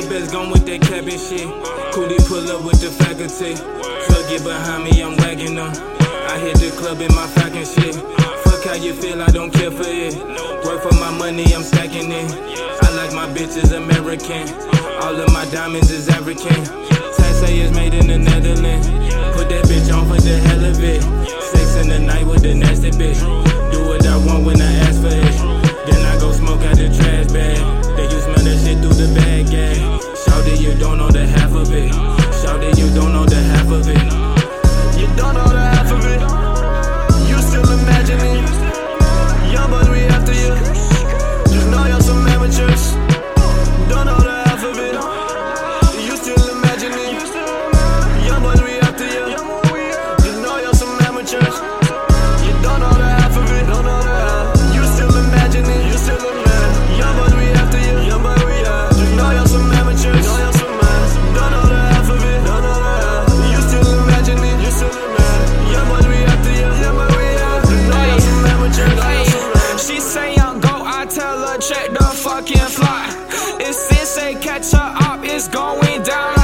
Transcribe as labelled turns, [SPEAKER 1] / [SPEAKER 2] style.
[SPEAKER 1] best gone with that cabin shit. Coolie pull up with the faculty. Truck get behind me, I'm wagging them. I hit the club in my fucking shit. Fuck how you feel, I don't care for it. Work for my money, I'm stacking it. I like my bitches American. All of my diamonds is African. Taxay is made in the Netherlands. Put that bitch on for the hell of it. Sex in the night with the nasty bitch. Do what I want when I ask for it. Then I go smoke out the trash bag. Then you smell that shit through the bag, yeah. Shawty, you don't know the half of it. Shawty, you don't know the half of it.
[SPEAKER 2] You don't know the half of it. You still imagining. Young boys, we after you. Just know you're some amateurs. Don't know the half of it. You still imagining. Young boys, we after you. Just know you're some amateurs. You don't know the half of it. Don't know the half. You still imagining. You still imagining. Young boys, we after you. Young boys, we are. Just know you're some amateurs. Know you're some amateurs. Don't know the half of it. Don't know the half. You still imagining. You still imagining. Young boys, we after you. Young boys, we are. Just know you're some amateurs. Know you're some amateurs.
[SPEAKER 3] She say young go, I tell her check the fucking fly. If Sis say catch her up, it's going down.